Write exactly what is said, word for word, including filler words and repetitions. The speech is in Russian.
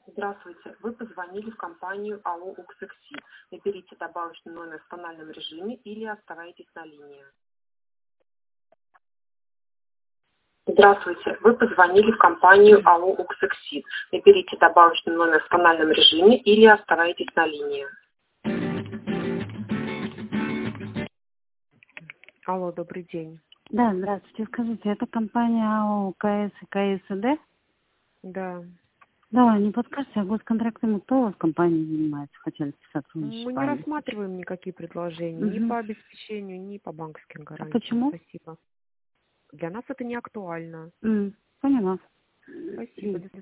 Здравствуйте, вы позвонили в компанию АО «Укрсексид». Наберите добавочный номер в тональном режиме или оставайтесь на линии. Здравствуйте, вы позвонили в компанию АО «Укрсексид». Наберите добавочный номер в тональном режиме или оставайтесь на линии. Алло, добрый день. Да, здравствуйте. Скажите, это компания АО КС и КСД? Да. Да, не подскажете, а госконтрактами кто у вас в компании занимается? Хотели списаться Мы не муниципальный. рассматриваем никакие предложения ни Угу. по обеспечению, ни по банковским А гарантиям. почему? Спасибо. Для нас это не актуально. М, поняла. Спасибо. До